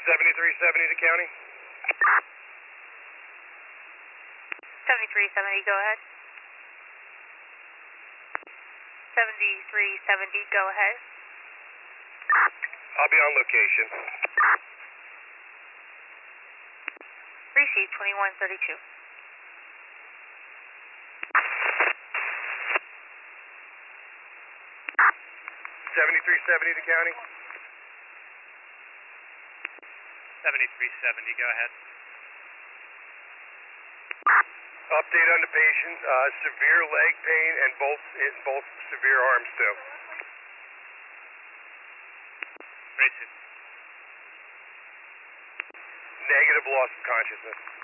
7370 to county. 7370, go ahead. 7370, go ahead. I'll be on location. Receive 2132. 7370 to county. 7370, go ahead. Update on the patient, severe leg pain and both severe arms too. Receive. Negative loss of consciousness.